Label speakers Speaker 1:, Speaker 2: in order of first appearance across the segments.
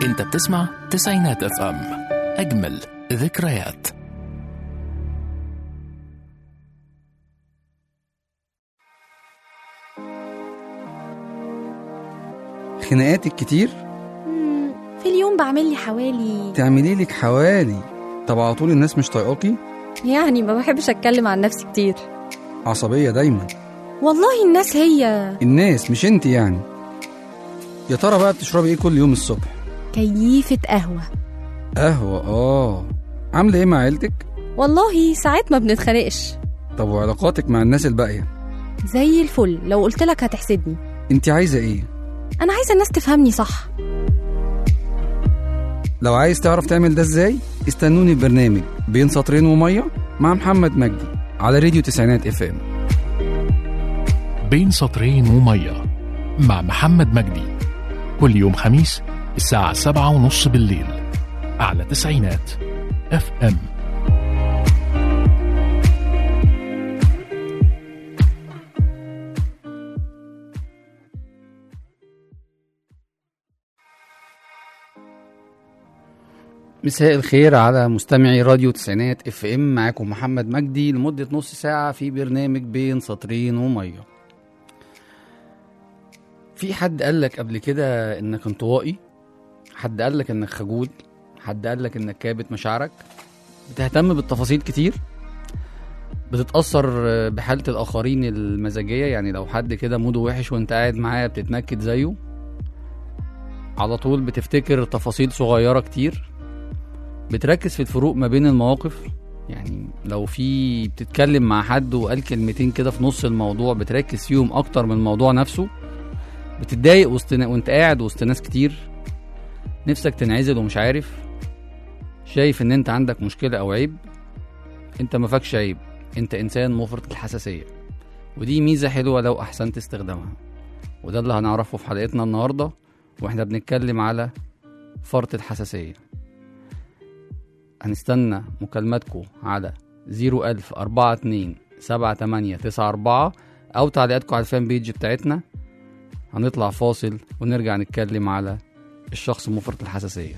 Speaker 1: انت بتسمع تسعينات اف ام، اجمل ذكريات.
Speaker 2: خناقاتك كتير؟
Speaker 3: في اليوم بعمل لي حوالي.
Speaker 2: تعملي لك حوالي؟ طب على طول الناس مش طايقاكي؟
Speaker 3: يعني ما بحبش اتكلم عن نفسي كتير.
Speaker 2: عصبية دايما؟
Speaker 3: والله الناس
Speaker 2: الناس مش انت يعني. يا ترى بقى بتشربي ايه كل يوم الصبح؟
Speaker 3: كيفة قهوة.
Speaker 2: قهوة عاملة ايه مع عيلتك؟
Speaker 3: والله ساعات ما بنتخانقش.
Speaker 2: طب وعلاقاتك مع الناس الباقية؟
Speaker 3: زي الفل، لو قلت لك هتحسدني.
Speaker 2: انت عايزة ايه؟
Speaker 3: انا عايزة الناس تفهمني صح.
Speaker 2: لو عايز تعرف تعمل ده ازاي، استنوني في برنامج بين سطرين ومية مع محمد مجدي على راديو تسعينات اف ام.
Speaker 1: بين سطرين ومية مع محمد مجدي، كل يوم خميس الساعة 7:30 بالليل على تسعينات اف ام.
Speaker 2: مساء الخير على مستمعي راديو تسعينات اف ام، معاكم محمد مجدي لمدة نص ساعة في برنامج بين سطرين ومية. في حد قالك قبل كده انك انطوائي؟ حد قالك انك خجول؟ حد قالك انك كابت مشاعرك؟ بتهتم بالتفاصيل كتير؟ بتتأثر بحالة الآخرين المزاجية؟ يعني لو حد كده موده وحش وانت قاعد معاه بتتنكد زيه؟ على طول بتفتكر تفاصيل صغيرة كتير؟ بتركز في الفروق ما بين المواقف؟ يعني لو في بتتكلم مع حد وقال كلمتين كده في نص الموضوع بتركز فيهم اكتر من الموضوع نفسه؟ بتتضايق وانت قاعد وسط ناس كتير؟ نفسك تنعزل ومش عارف؟ شايف ان انت عندك مشكلة او عيب؟ انت ما فاكش عيب، انت انسان مفرط الحساسية، ودي ميزة حلوة لو احسنت استخدامها. وده اللي هنعرفه في حلقتنا النهاردة واحنا بنتكلم على فرط الحساسية. هنستنى مكالماتكم على 010427894 أو تعليقاتكم على الفان بيج بتاعتنا. هنطلع فاصل ونرجع نتكلم على الشخص مفرط الحساسية.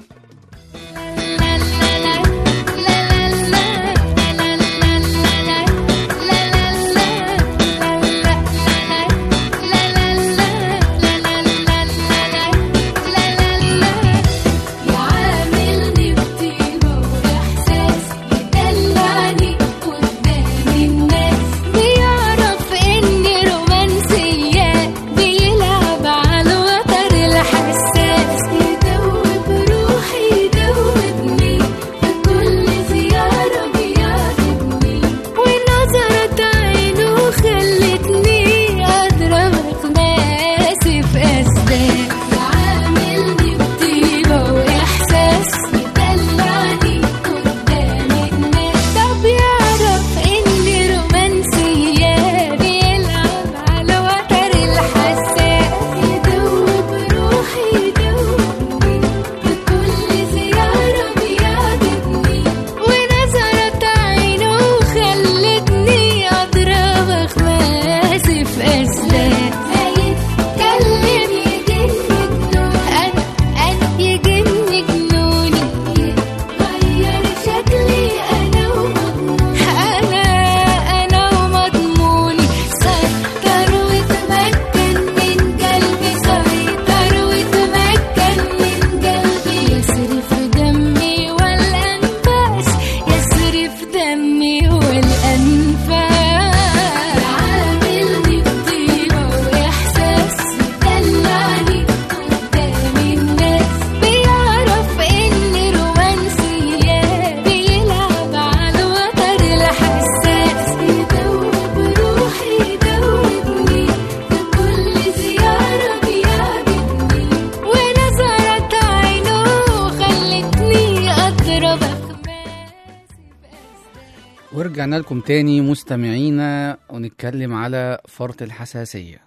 Speaker 2: ورجعنا لكم تاني مستمعينا ونتكلم على فرط الحساسية.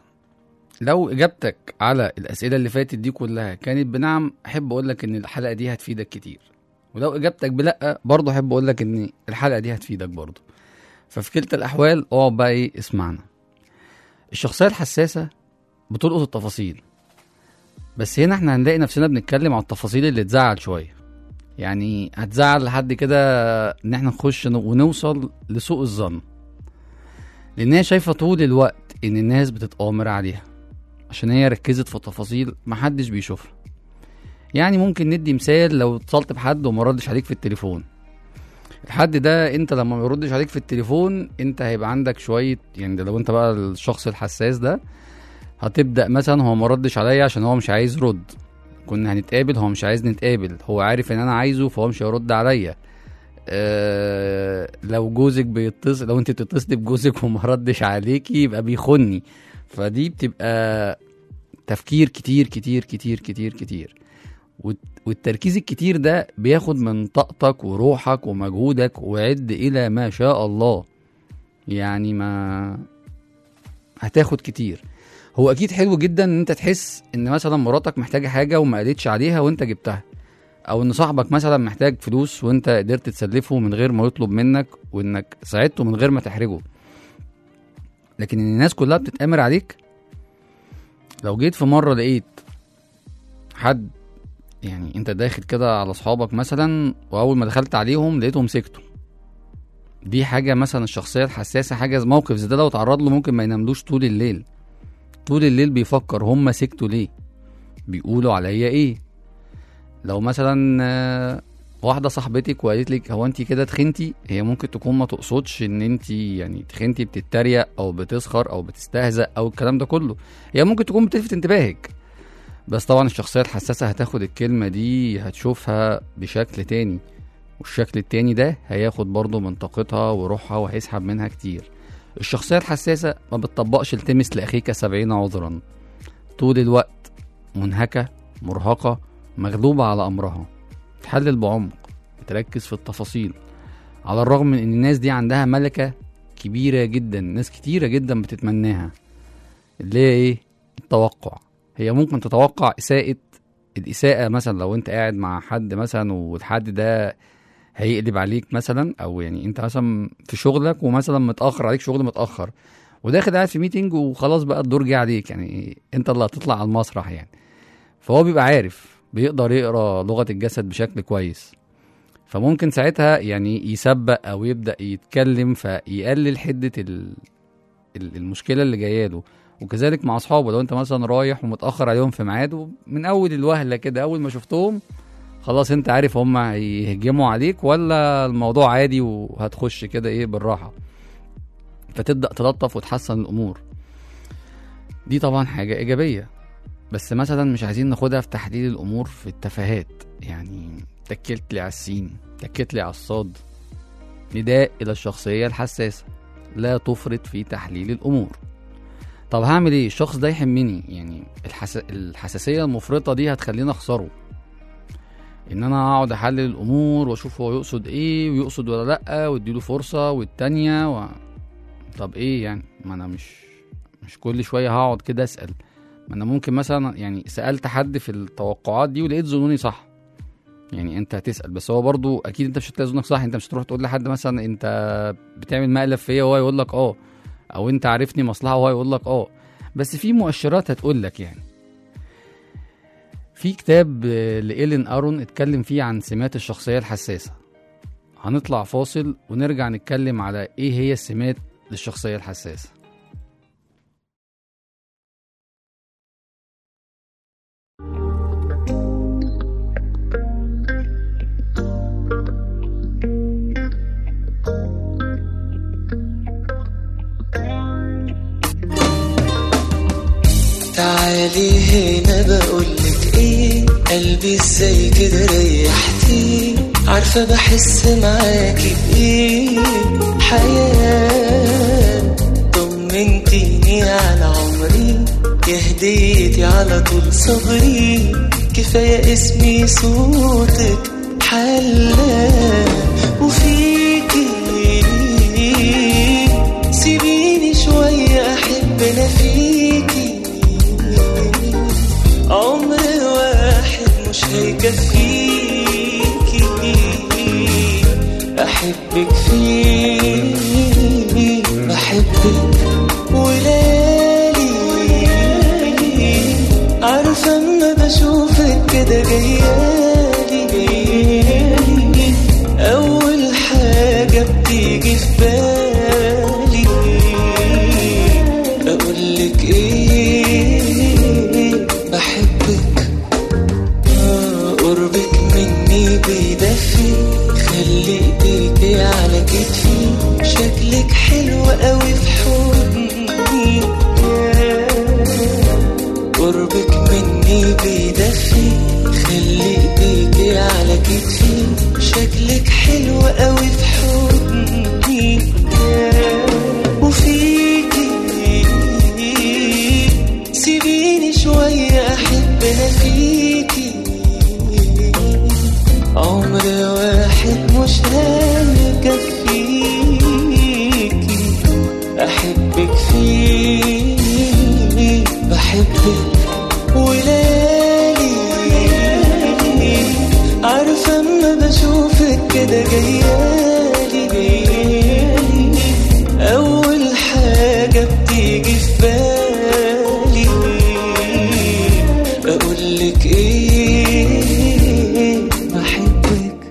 Speaker 2: لو اجابتك على الاسئلة اللي فاتت دي كلها كانت بنعم، احب اقولك ان الحلقة دي هتفيدك كتير. ولو اجابتك بلأ برضه احب اقولك ان الحلقة دي هتفيدك برضه. ففي كلتا الاحوال اقعد بقى ايه اسمعنا. الشخصية الحساسة بتلقط التفاصيل، بس هنا احنا هنلاقي نفسنا بنتكلم على التفاصيل اللي تزعل شوية. يعني هتزعل لحد كده ان احنا نخش ونوصل لسوء الظن، لان هي شايفة طول الوقت ان الناس بتتآمر عليها عشان هي ركزت في تفاصيل محدش بيشوفها. يعني ممكن ندي مثال، لو اتصلت بحد وما ردش عليك في التليفون، الحد ده انت لما ما يردش عليك في التليفون انت هيبقى عندك شوية، يعني ده لو انت بقى الشخص الحساس ده، هتبدأ مثلا هو ما ردش عليا عشان هو مش عايز يرد، كنا هنتقابل هو مش عايز نتقابل، هو عارف ان انا عايزه فهو مش هيرد عليا. لو جوزك بيتصل، لو انت بتتصلي بجوزك وما ردش عليكي يبقى بيخوني. فدي بتبقى تفكير كتير كتير كتير كتير كتير، والتركيز الكتير ده بياخد من طاقتك وروحك ومجهودك، وعد الى ما شاء الله، يعني ما هتاخد كتير. هو اكيد حلو جدا ان انت تحس ان مثلا مراتك محتاجه حاجه وما قالتش عليها وانت جبتها، او ان صاحبك مثلا محتاج فلوس وانت قدرت تسلفه من غير ما يطلب منك، وانك ساعدته من غير ما تحرجه. لكن الناس كلها بتتآمر عليك. لو جيت في مره لقيت حد، يعني انت داخل كده على اصحابك مثلا، واول ما دخلت عليهم لقيتهم سكتوا، دي حاجه مثلا الشخصيه الحساسه، حاجه موقف زي ده لو اتعرض له ممكن ما يناملوش طول الليل. طول الليل بيفكر هم سكتوا ليه، بيقولوا عليا ايه. لو مثلا واحده صاحبتك وقالت لك هو انت كده تخنتي، هي ممكن تكون ما تقصدش ان انت يعني تخنتي، بتتريق او بتسخر او بتستهزأ او الكلام ده كله، هي ممكن تكون بتلفت انتباهك. بس طبعا الشخصيه الحساسه هتاخد الكلمه دي هتشوفها بشكل تاني، والشكل التاني ده هياخد برضو من طاقتها وروحها وهيسحب منها كتير. الشخصيه الحساسه ما بتطبقش التمس لاخيك 70 عذرا، طول الوقت منهكه مرهقه مغلوبه على امرها، تحلل بعمق، بتركز في التفاصيل، على الرغم من ان الناس دي عندها ملكه كبيره جدا، ناس كتيره جدا بتتمناها، اللي هي ايه؟ التوقع. هي ممكن تتوقع الإساءة مثلا، لو انت قاعد مع حد مثلا والحد ده هيقلب عليك مثلا، او يعني انت مثلا في شغلك ومثلا متأخر عليك شغل متأخر، وداخل قاعد في ميتنج وخلاص بقى الدور جه عليك، يعني انت اللي هتطلع على المسرح يعني. فهو بيبقى عارف، بيقدر يقرأ لغة الجسد بشكل كويس، فممكن ساعتها يعني يسبق او يبدأ يتكلم فيقلل حدة المشكلة اللي جايه له. وكذلك مع اصحابه، لو انت مثلا رايح ومتاخر عليهم في ميعاد، من اول الوهله كده اول ما شفتهم خلاص انت عارف هم هيهجموا عليك ولا الموضوع عادي وهتخش كده ايه بالراحه، فتبدا تلطف وتحسن الامور. دي طبعا حاجه ايجابيه، بس مثلا مش عايزين ناخدها في تحليل الامور في التفاهات، يعني تكلت لي على السين تكلت لي على الصاد. نداء الى الشخصيه الحساسه، لا تفرط في تحليل الامور. طب هعمل ايه؟ الشخص ده يحمني، يعني الحساسية المفرطة دي هتخليني اخسره، ان انا اقعد احلل الامور واشوف هو يقصد ايه ويقصد ولا لا، واديله فرصة والتانية طب ايه يعني؟ ما انا مش كل شوية هقعد كده اسأل. ما انا ممكن مثلا يعني سألت حد في التوقعات دي ولقيت ظنوني صح، يعني انت هتسأل، بس هو برضو اكيد انت مش هتلاقي ظنك صح. انت مش هتروح تقول لحد مثلا انت بتعمل مقلب فيا وهو يقول لك اه، او انت عارفني مصلحه وهو يقول لك اه، بس في مؤشرات هتقول لك. يعني في كتاب لإيلين أرون اتكلم فيه عن سمات الشخصيه الحساسه. هنطلع فاصل ونرجع نتكلم على ايه هي السمات للشخصيه الحساسه.
Speaker 4: تعالي هنا بقولك ايه، قلبي ازاي كده ريحتي، عارفة بحس معاكي بايه، حياة طمنتيني على عمري، يا هديتي على طول صبري، كفاية اسمي صوتك حلا وفيكي، سيبيني شوية احب انا فيكي، عمر واحد مش هيكفيكي، أحبك فيه بحبك ولالي، عارفة ما بشوفك كده جايالي أول حاجة بتيجي في بالي أقولك إيه بحبك. قربك مني بيدفي خلي ايديكي على كتفي شكلك حلو قوي في حضني. قربك مني بيدفي خلي ايديكي على كتفي شكلك حلو قوي في حضني. وفيكي سيبيني شوية أحب أنا فيكي عمر واحد مش هيكفيكي أحبك فيه بحبك وليالي عارفة أما بشوفك كده جايالي أول حاجة بتيجي في بالي أقولك إيه بحبك.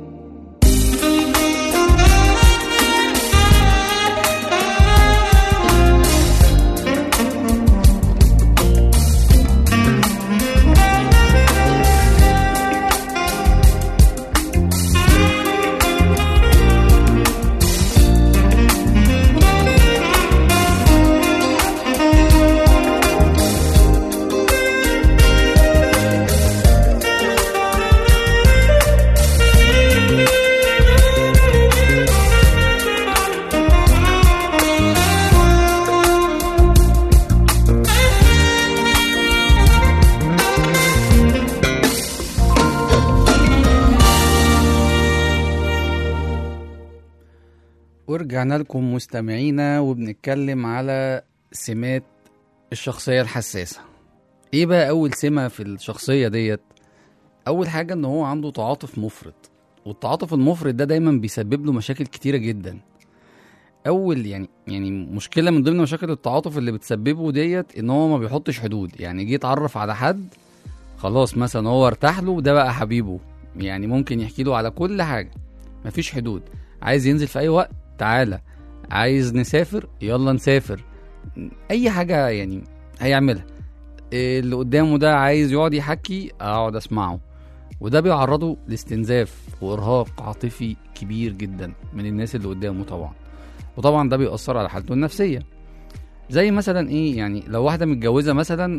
Speaker 2: ورجعنا لكم مستمعينا وبنتكلم على سمات الشخصية الحساسة. ايه بقى اول سمة في الشخصية ديت؟ اول حاجة ان هو عنده تعاطف مفرط، والتعاطف المفرط ده دايما بيسبب له مشاكل كتيرة جدا. اول يعني مشكلة من ضمن مشاكل التعاطف اللي بتسببه ديت ان هو ما بيحطش حدود. يعني جه يتعرف على حد خلاص مثلا هو ارتاح له ده بقى حبيبه، يعني ممكن يحكي له على كل حاجة مفيش حدود. عايز ينزل في اي وقت تعالى، عايز نسافر يلا نسافر، اي حاجة يعني هيعملها. اللي قدامه ده عايز يقعد يحكي اقعد اسمعه، وده بيعرضه لاستنزاف وارهاق عاطفي كبير جدا من الناس اللي قدامه طبعا. وطبعا ده بيأثر على حالته النفسية. زي مثلا ايه، يعني لو واحدة متجوزة مثلا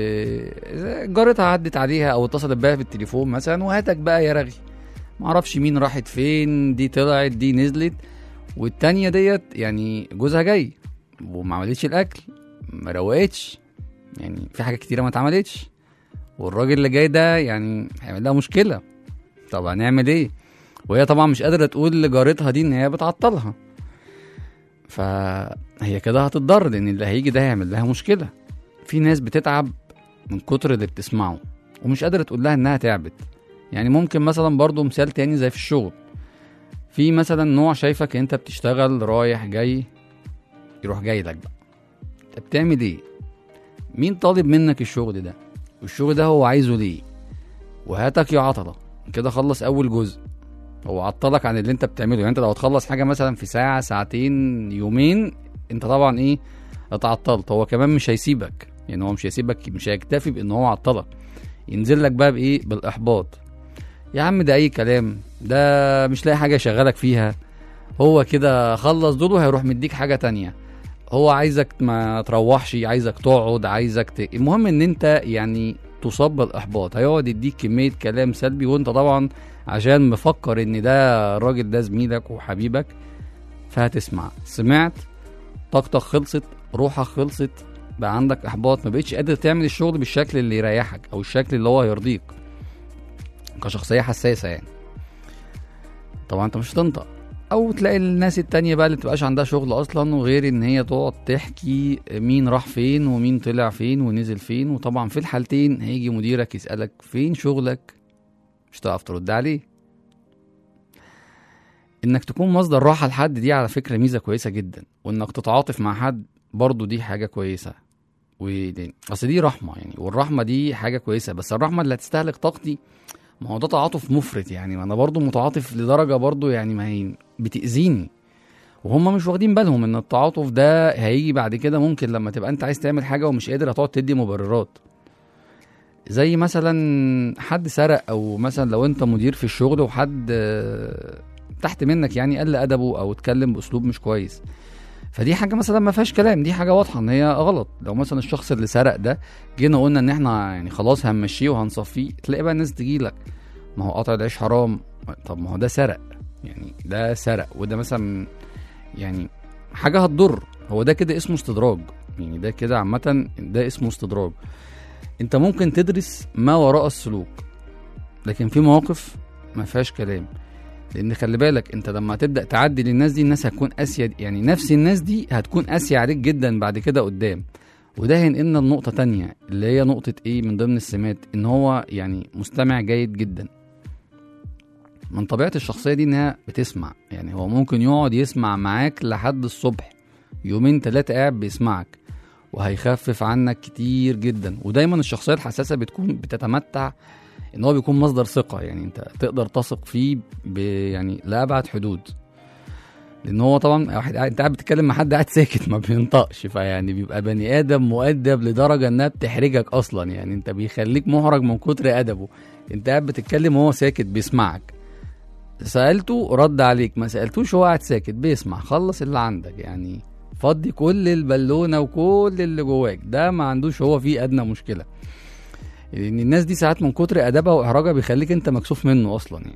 Speaker 2: وجارتها عدت عليها او اتصلت بها في التليفون مثلا وهاتك بقى يا رغي، معرفش مين راحت فين، دي طلعت دي نزلت، والتانية ديت يعني جوزها جاي وما عملتش الاكل ما روقتش، يعني في حاجة كتيرة ما اتعملتش، والراجل اللي جاي ده يعني هيعمل لها مشكلة. طب هنعمل ايه؟ وهي طبعا مش قادرة تقول لجارتها دي ان هي بتعطلها، فهي كده هتتضر لان اللي هيجي ده هيعمل لها مشكلة. في ناس بتتعب من كتر اللي بتسمعه ومش قادرة تقول لها انها تعبت. يعني ممكن مثلا برضو مثال تاني زي في الشغل، في مثلا نوع شايفك انت بتشتغل رايح جاي، يروح جاي لك بقى انت بتعمل ايه؟ مين طالب منك الشغل ده؟ والشغل ده هو عايزه ليه؟ وهاتك يا عطلة كده خلص اول جزء، هو عطلك عن اللي انت بتعمله. يعني انت لو تخلص حاجة مثلا في ساعة ساعتين يومين انت طبعا ايه اتعطلت، هو كمان مش هيسيبك، يعني هو مش هيسيبك، مش هيكتفي بان هو عطلك، ينزل لك بقى بايه؟ بالاحباط. يا عم ده اي كلام، ده مش لاقي حاجة يشغلك فيها، هو كده خلص دول وهيروح مديك حاجة تانية، هو عايزك ما تروحش، عايزك تقعد، عايزك المهم ان انت يعني تصاب بالاحباط. هيقعد يديك كمية كلام سلبي وانت طبعا عشان مفكر ان ده الراجل ده زميلك وحبيبك فهتسمع. سمعت طاقتك خلصت، روحك خلصت، بقى عندك احباط، ما بقتش قادر تعمل الشغل بالشكل اللي يريحك او الشكل اللي هو يرضيك كشخصية حساسة. يعني طبعا انت مش هتنطق، او تلاقي الناس التانية بقى اللي متبقاش عندها شغل اصلا، وغير ان هي تقعد تحكي مين راح فين ومين طلع فين ونزل فين. وطبعا في الحالتين هيجي مديرك يسألك فين شغلك، مش هتعرف ترد عليه. انك تكون مصدر راحة لحد دي على فكرة ميزة كويسة جدا، وانك تتعاطف مع حد برضو دي حاجة كويسة. اصل دي رحمه يعني، والرحمه دي حاجه كويسه، بس الرحمه اللي هتستهلك طاقتي ما هو ده تعاطف مفرط يعني، ما انا برضو متعاطف لدرجه برضو يعني ما هي بتاذيني، وهم مش واخدين بالهم ان التعاطف ده هيجي بعد كده، ممكن لما تبقى انت عايز تعمل حاجه ومش قادر هتقعد تدي مبررات. زي مثلا حد سرق، او مثلا لو انت مدير في الشغل وحد تحت منك يعني قل ادبه او اتكلم باسلوب مش كويس، فدي حاجه مثلا ما فيهاش كلام، دي حاجه واضحه ان هي غلط. لو مثلا الشخص اللي سرق ده جينا قلنا ان احنا يعني خلاص هنمشيه وهنصفيه، تلاقي بقى الناس تجي لك ما هو قطع العيش حرام. طب ما هو ده سرق يعني، ده سرق وده مثلا يعني حاجه هتضر، هو ده كده اسمه استدراج يعني، ده كده عامه ده اسمه استدراج. انت ممكن تدرس ما وراء السلوك، لكن في مواقف ما فيهاش كلام، لان خلي بالك انت لما تبدا تعدي للناس دي، الناس هتكون قاسيه يعني، نفس الناس دي هتكون قاسيه عليك جدا بعد كده قدام. وده هينقلنا لنقطه تانية اللي هي نقطه ايه من ضمن السمات، ان هو يعني مستمع جيد جدا. من طبيعه الشخصيه دي انها بتسمع يعني، هو ممكن يقعد يسمع معاك لحد الصبح، يومين 3 قاعد بيسمعك، وهيخفف عنك كتير جدا. ودايما الشخصيه الحساسه بتكون بتتمتع ان هو بيكون مصدر ثقه يعني، انت تقدر تثق فيه يعني لابعد حدود، لان هو طبعا واحد انت قاعد بتتكلم مع حد قاعد ساكت ما بينطقش، فيعني بيبقى بني ادم مؤدب لدرجه انها بتحرجك اصلا يعني، انت بيخليك محرج من كتر ادبه. انت قاعد بتتكلم وهو ساكت بيسمعك، سالته رد عليك، ما سالتوش هو قاعد ساكت بيسمع، خلص اللي عندك يعني، فضي كل البالونه وكل اللي جواك، ده ما عندوش هو فيه ادنى مشكله. لان الناس دي ساعات من كتر ادبها واحراجها بيخليك انت مكسوف منه اصلا يعني.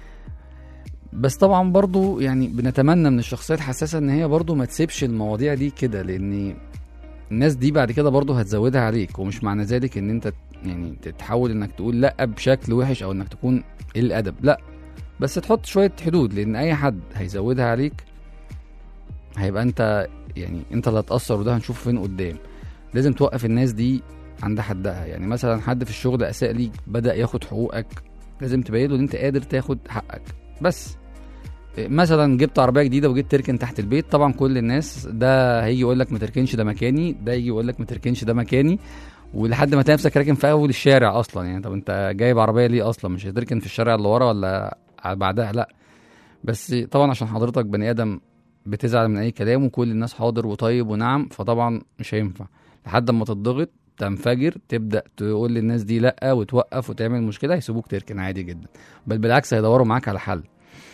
Speaker 2: بس طبعا برضو يعني بنتمنى من الشخصيات الحساسه ان هي برضو ما تسيبش المواضيع دي كده، لان الناس دي بعد كده برضو هتزودها عليك، ومش معنى ذلك ان انت يعني تتحول انك تقول لا بشكل وحش او انك تكون قليل ادب، لا، بس تحط شويه حدود، لان اي حد هيزودها عليك هيبقى انت يعني انت اللي هتاثر، وده هنشوف فين قدام. لازم توقف الناس دي عند حدها يعني. مثلا حد في الشغل اساء ليك، بدا ياخد حقوقك، لازم تبين له ان انت قادر تاخد حقك. بس مثلا جبت عربيه جديده وجيت تركن تحت البيت، طبعا كل الناس ده هيجي يقول لك ما تركنش ده مكاني، ده يجي يقول لك ما تركنش ده مكاني، ولحد ما تنفسك راكن في اول الشارع اصلا يعني. طب انت جايب عربيه ليه اصلا؟ مش هتركن في الشارع اللي ورا ولا بعدها؟ لا. بس طبعا عشان حضرتك بني ادم بتزعل من اي كلام، وكل الناس حاضر وطيب ونعم، فطبعا مش هينفع، لحد ما تضغط تنفجر تبدا تقول للناس دي لا وتوقف وتعمل مشكله، هيسيبوك تركن عادي جدا، بل بالعكس هيدوروا معاك على حل،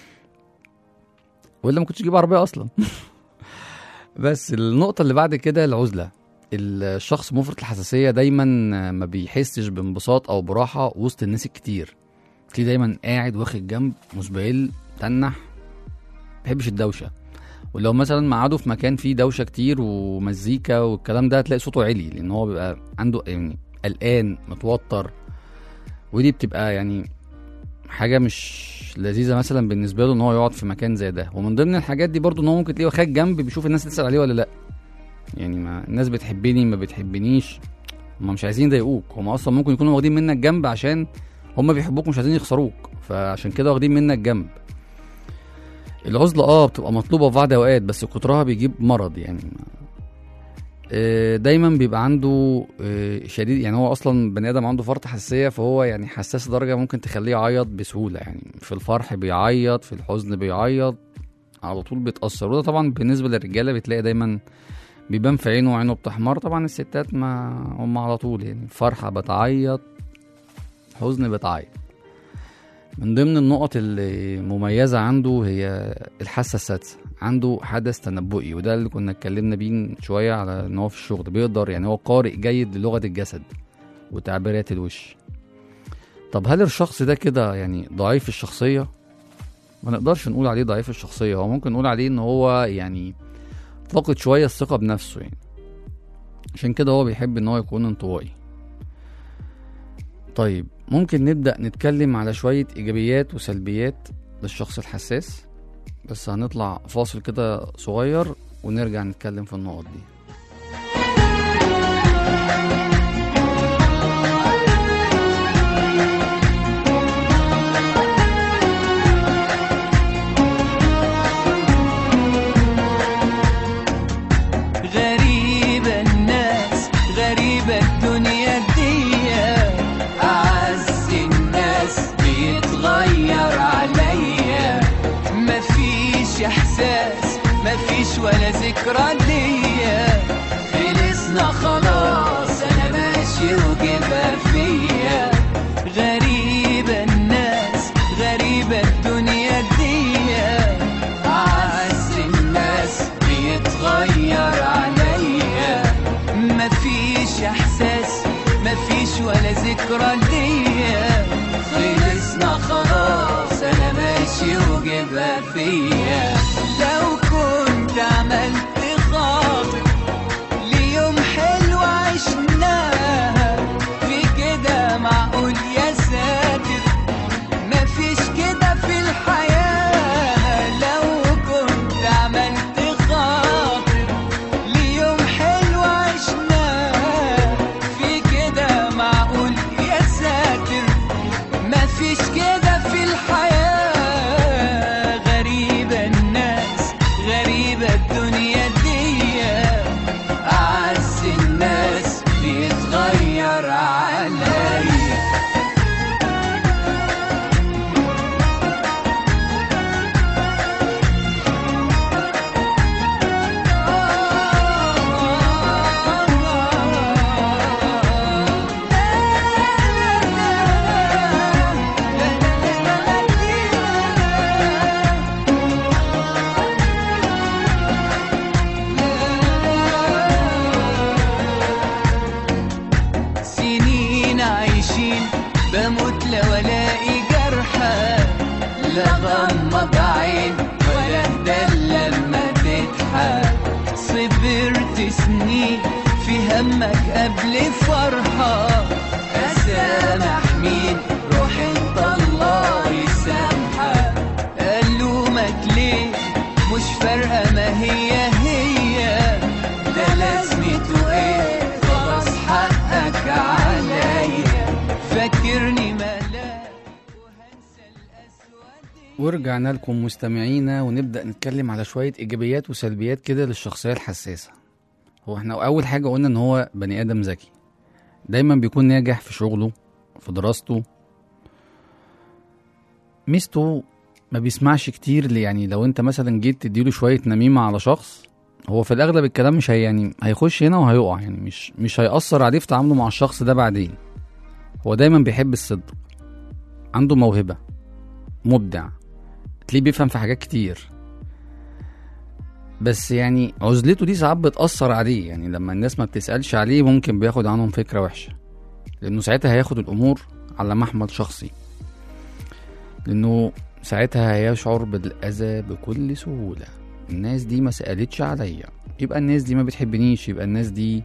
Speaker 2: ولا ما كنتش تجيب عربيه اصلا. بس النقطه اللي بعد كده العزله. الشخص مفرط الحساسيه دايما ما بيحسش بانبساط او براحه وسط الناس الكتير، تلاقيه دايما قاعد واخد جنب مسبهل تنح، ما بيحبش الدوشه. ولو مثلا مقعده في مكان فيه دوشه كتير ومزيكا والكلام ده، هتلاقي صوته عالي، لان هو بيبقى عنده يعني قلقان متوتر، ودي بتبقى يعني حاجه مش لذيذه مثلا بالنسبه له ان هو يقعد في مكان زي ده. ومن ضمن الحاجات دي برضو ان هو ممكن تلاقيه واخد جنب بيشوف الناس تسال عليه ولا لا يعني، ما الناس بتحبني ما بتحبنيش، هم مش عايزين يضايقوك، هم اصلا ممكن يكونوا واخدين منك جنب عشان هم بيحبوك مش عايزين يخسروك، فعشان كده واخدين منك جنب. العزله بتبقى مطلوبه في بعض اوقات، بس كترها بيجيب مرض يعني. دايما بيبقى عنده شديد يعني، هو اصلا بني ادم عنده فرط حساسيه، فهو يعني حساس لدرجه ممكن تخليه يعيط بسهوله يعني، في الفرح بيعيط، في الحزن بيعيط، على طول بيتاثر. وده طبعا بالنسبه للرجاله بتلاقي دايما بيبان في عينه وعينه بتحمر، طبعا الستات ما هم على طول يعني فرحه بتعيط، حزن بتعيط. من ضمن النقط اللي مميزة عنده هي الحاسة السادسة، عنده حدث تنبؤي، وده اللي كنا اتكلمنا بيه شوية على ان هو في الشغل بيقدر يعني، هو قارئ جيد للغة الجسد وتعبيرات الوش. طب هل الشخص ده كده يعني ضعيف الشخصية؟ ما نقدرش نقول عليه ضعيف الشخصية، هو ممكن نقول عليه ان هو يعني فاقد شوية الثقة بنفسه يعني، عشان كده هو بيحب ان هو يكون انطوائي. طيب ممكن نبدأ نتكلم على شوية إيجابيات وسلبيات للشخص الحساس، بس هنطلع فاصل كده صغير ونرجع نتكلم في النقط دي.
Speaker 4: غريبة الناس غريبة
Speaker 5: ذكرى ليا. خلصنا خلاص انا ماشي وجبها فيا. غريبة الناس غريبة الدنيا دي، أعز الناس بيتغير عليا. مفيش احساس مفيش ولا ذكرى ليا. خلصنا خلاص انا ماشي وجبها فيا. لو كنت عملت خاطر ليوم حلو عشناها، في كده معقول يا ساتر؟ مفيش كده في الحياة. لو كنت عملت خاطر ليوم حلو عشناها، في كده معقول يا ساتر؟ مفيش كده في الحياة. غريبة الناس غريبة الدنيا دي، أعز الناس بيتغير عليا. سنين عايشين بموت لو الاقي جرحى، لا غمض عين ولا اندل لما تضحك. صبرت سنين في همك قبل فرحة، اسامح مين؟ روح انت الله يسامحك. الومك ليه؟ مش فارقة ما هي ده لازمته ايه؟ خلاص حقك عليا. فاكرني ملاك وهنسى الأسود.
Speaker 2: ورجعنا لكم مستمعينا، ونبدأ نتكلم على شوية إيجابيات وسلبيات كده للشخصية الحساسة. هو احنا أول حاجة قلنا إن هو بني آدم ذكي، دايما بيكون ناجح في شغله في دراسته. ميزته ما بيسمعش كتير، يعني لو انت مثلا جيت تديله شوية نميمة على شخص، هو في الأغلب الكلام مش يعني هيخش هنا وهيقع، يعني مش هيأثر عليه في تعامله مع الشخص ده بعدين. هو دايما بيحب الصدق، عنده موهبة، مبدع، تلاقيه بيفهم في حاجات كتير. بس يعني عزلته دي ساعات بتأثر عليه، يعني لما الناس ما بتسألش عليه ممكن بياخد عنهم فكرة وحشة، لأنه ساعتها هياخد الأمور على محمل شخصي، لأنه ساعتها هيشعر بالأذى بكل سهولة. الناس دي ما سألتش عليا، يبقى الناس دي ما بتحبنيش، يبقى الناس دي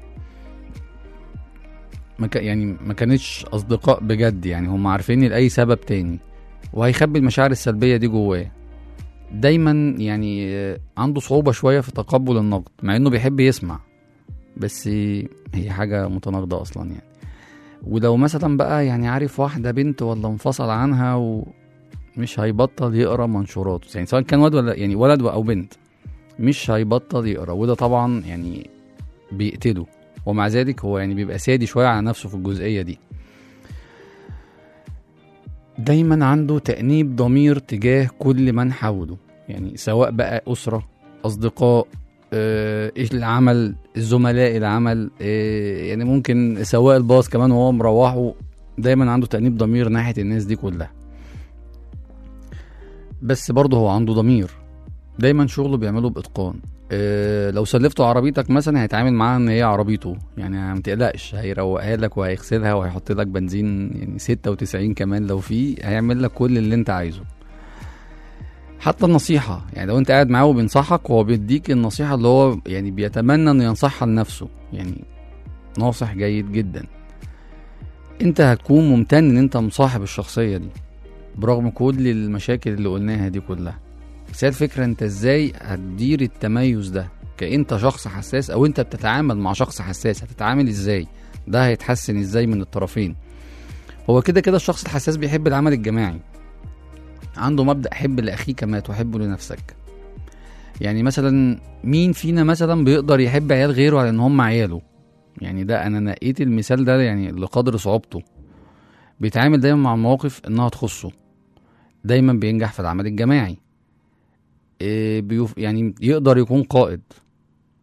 Speaker 2: ما كانتش أصدقاء بجد، يعني هم عارفيني لأي سبب تاني. وهيخبي المشاعر السلبية دي جواه. دايما يعني عنده صعوبة شوية في تقبل النقد، مع انه بيحب يسمع، بس هي حاجة متناقضة اصلا يعني. ولو مثلا بقى يعني عارف واحدة بنت ولا انفصل عنها، ومش هيبطل يقرأ منشوراته، يعني سواء كان ولد ولا يعني ولد او بنت، مش هيبطل يقرأ. وده طبعا يعني بيقتله، ومع ذلك هو يعني بيبقى سادي شوية على نفسه في الجزئية دي. دايما عنده تأنيب ضمير تجاه كل من حوله، يعني سواء بقى أسرة، أصدقاء، العمل، الزملاء العمل، يعني ممكن سواق الباص كمان وهو مروحه، دايما عنده تأنيب ضمير ناحية الناس دي كلها. بس برضه هو عنده ضمير، دايما شغله بيعمله بإتقان. لو سلفته عربيتك مثلا هيتعامل معاها ان هي عربيته، يعني متقلقش، هيروقها لك وهيغسلها وهيحط لك بنزين يعني 96 كمان لو فيه، هيعمل لك كل اللي انت عايزه. حتى النصيحة، يعني لو انت قاعد معاه وبينصحك، هو بيديك النصيحة اللي هو يعني بيتمنى انه ينصحها لنفسه، يعني ناصح جيد جدا. انت هتكون ممتن ان انت مصاحب الشخصية دي برغم كل المشاكل اللي قلناها دي كلها. بس هي الفكرة انت ازاي هتدير التميز ده كأنت شخص حساس، او انت بتتعامل مع شخص حساس هتتعامل ازاي، ده هيتحسن ازاي من الطرفين. هو كده كده الشخص الحساس بيحب العمل الجماعي، عنده مبدأ حب لأخيك ما تحبه لنفسك. يعني مثلا مين فينا مثلا بيقدر يحب عيال غيره على ان هم عياله؟ يعني ده انا نقيت المثال ده يعني لقدر صعوبته. بيتعامل دايما مع المواقف انها تخصه، دايما بينجح في العمل الجماعي، يعني يقدر يكون قائد،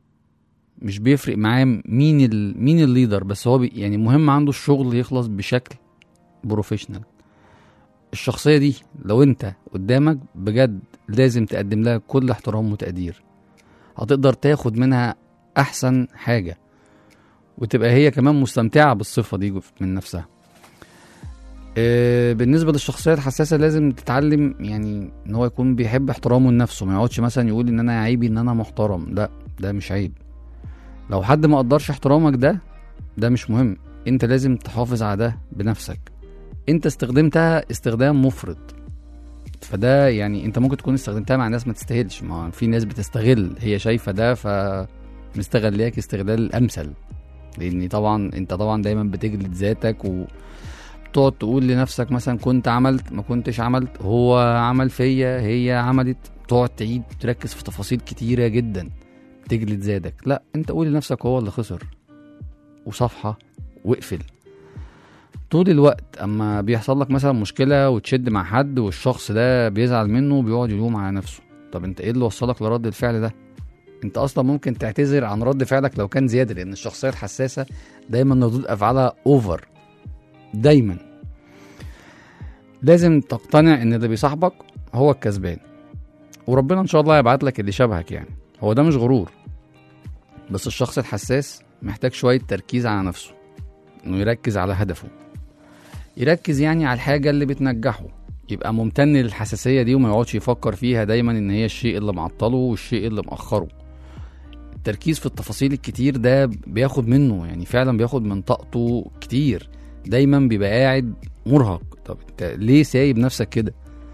Speaker 2: مش بيفرق معاه مين الليدر، بس هو يعني مهم عنده الشغل يخلص بشكل بروفيشنال. الشخصية دي لو انت قدامك بجد لازم تقدم لها كل احترام وتقدير، هتقدر تاخد منها احسن حاجة، وتبقى هي كمان مستمتعة بالصفة دي من نفسها. بالنسبة للشخصية الحساسة لازم تتعلم يعني ان هو يكون بيحب احترامه لنفسه، ما يقعدش مثلا يقول ان انا عيبي ان انا محترم، لا ده مش عيب. لو حد ما قدرش احترامك ده مش مهم، انت لازم تحافظ على ده بنفسك. انت استخدمتها استخدام مفرط، فده يعني انت ممكن تكون استخدمتها مع ناس ما تستاهلش، ما في ناس بتستغل، هي شايفة ده فمستغلياك استغلال امثل، لان طبعا انت طبعا دايما بتجلد ذاتك وتقعد تقول لنفسك مثلا كنت عملت ما كنتش عملت، هو عمل فيا هي عملت، تقعد تعيد تركز في تفاصيل كتيرة جدا تجلد ذاتك. لا، انت قول لنفسك هو اللي خسر وصفحة واقفل. طول الوقت اما بيحصل لك مثلا مشكلة وتشد مع حد والشخص ده بيزعل منه وبيقعد يلوم على نفسه، طب انت ايه اللي وصلك لرد الفعل ده؟ انت اصلا ممكن تعتذر عن رد فعلك لو كان زيادة، لان الشخصية الحساسة دايما ردود افعالها اوفر. دايما لازم تقتنع ان اللي بيصاحبك هو الكسبان، وربنا ان شاء الله يبعت لك اللي شبهك. يعني هو ده مش غرور، بس الشخص الحساس محتاج شوية تركيز على نفسه، انه يركز على هدفه، يركز يعني على الحاجة اللي بتنجحه، يبقى ممتن للحساسية دي وما يقعدش يفكر فيها دايما ان هي الشيء اللي معطله والشيء اللي مأخره. التركيز في التفاصيل الكتير ده بياخد منه، يعني فعلا بياخد من طاقته كتير، دايما بيبقى قاعد مرهق. طب انت ليه سايب نفسك كده؟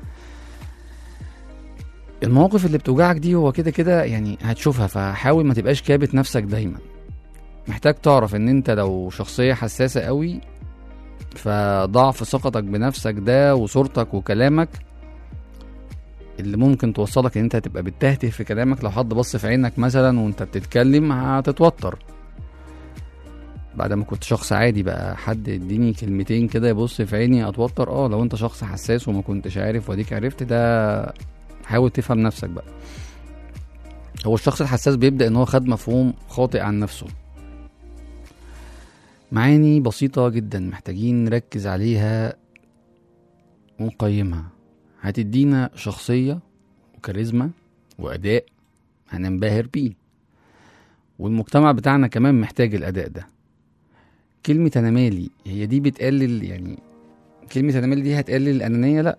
Speaker 2: المواقف اللي بتوجعك دي هو كده كده يعني هتشوفها، فحاول ما تبقاش كابت نفسك دايما. محتاج تعرف ان انت لو شخصية حساسة قوي، فضعف ثقتك بنفسك ده وصورتك وكلامك اللي ممكن توصلك ان انت هتبقى بتهته في كلامك. لو حد بص في عينك مثلا وانت بتتكلم هتتوتر، بعد ما كنت شخص عادي بقى حد يديني كلمتين كده يبص في عيني اتوتر. لو انت شخص حساس وما كنتش عارف وديك عرفت، ده حاول تفهم نفسك بقى. هو الشخص الحساس بيبدأ ان هو خد مفهوم خاطئ عن نفسه، معاني بسيطة جدا محتاجين نركز عليها ونقيمها، هتدينا شخصية وكاريزما وأداء هننبهر بيه، والمجتمع بتاعنا كمان محتاج الأداء ده. كلمة أنا مالي هي دي بتقلل، يعني كلمة أنا مالي دي هتقلل الأنانية؟ لأ،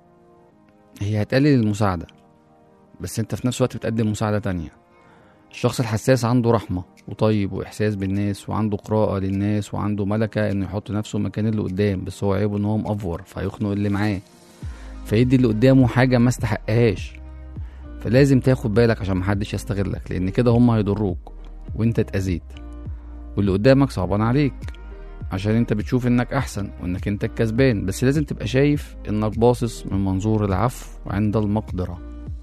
Speaker 2: هي هتقلل المساعدة، بس انت في نفس الوقت بتقدم مساعدة تانية. الشخص الحساس عنده رحمة وطيب وإحساس بالناس، وعنده قراءة للناس، وعنده ملكة إنه يحط نفسه مكان اللي قدام، بس هو عيبه إن هو مأفور فيخنق اللي معاه، فيدي اللي قدامه حاجة ما استحقهاش. فلازم تاخد بالك عشان محدش يستغلك، لأن كده هم هيضروك وانت اتأذيت، واللي قدامك صعبان عليك عشان انت بتشوف انك أحسن وانك انت الكسبان، بس لازم تبقى شايف انك باصص من منظور العفو عند المقدرة.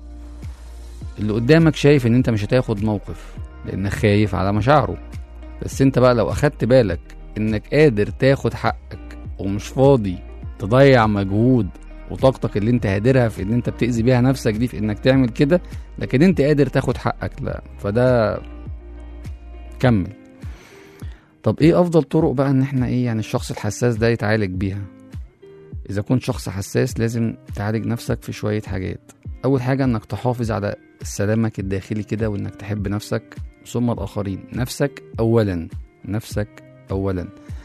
Speaker 2: اللي قدامك شايف ان انت مش هتاخد موقف لانك خايف على مشاعره، بس انت بقى لو اخدت بالك انك قادر تاخد حقك ومش فاضي تضيع مجهود وطاقتك اللي انت هادرها في ان انت بتأذي بيها نفسك دي في انك تعمل كده، لكن انت قادر تاخد حقك، لا فده كمل. طب ايه افضل طرق بقى ان احنا يعني الشخص الحساس ده يتعالج بيها؟ اذا كنت شخص حساس لازم تعالج نفسك في شوية حاجات. اول حاجة انك تحافظ على سلامك الداخلي كده، وانك تحب نفسك ثم الاخرين. نفسك اولا، نفسك اولا،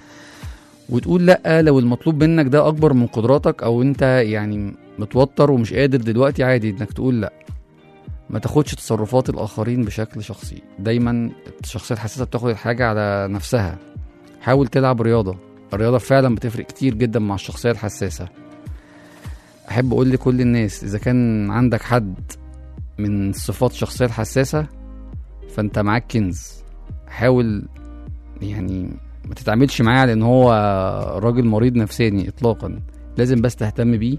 Speaker 2: وتقول لا لو المطلوب منك ده اكبر من قدراتك، او انت يعني متوتر ومش قادر دلوقتي، عادي انك تقول لا. ما تاخدش تصرفات الاخرين بشكل شخصي، دايما الشخصية الحساسة بتاخد الحاجة على نفسها. حاول تلعب رياضة، الرياضة فعلا بتفرق كتير جدا مع الشخصية الحساسة. احب اقول لكل الناس اذا كان عندك حد من صفات الشخصية الحساسة فانت معاك كنز. حاول يعني ما تتعاملش معاه على ان هو راجل مريض نفساني اطلاقا، لازم بس تهتم بيه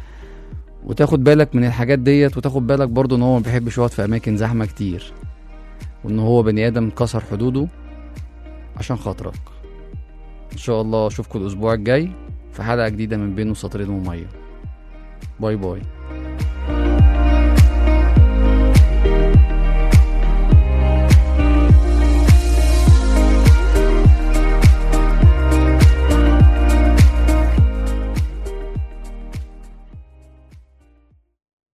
Speaker 2: وتاخد بالك من الحاجات ديت، وتاخد بالك برضو ان هو ما بيحبش يقعد في اماكن زحمة كتير، وان هو بني ادم كسر حدوده عشان خاطرك. ان شاء الله اشوفكم الاسبوع الجاي في حلقة جديدة من بين سطرين ومية. باي باي.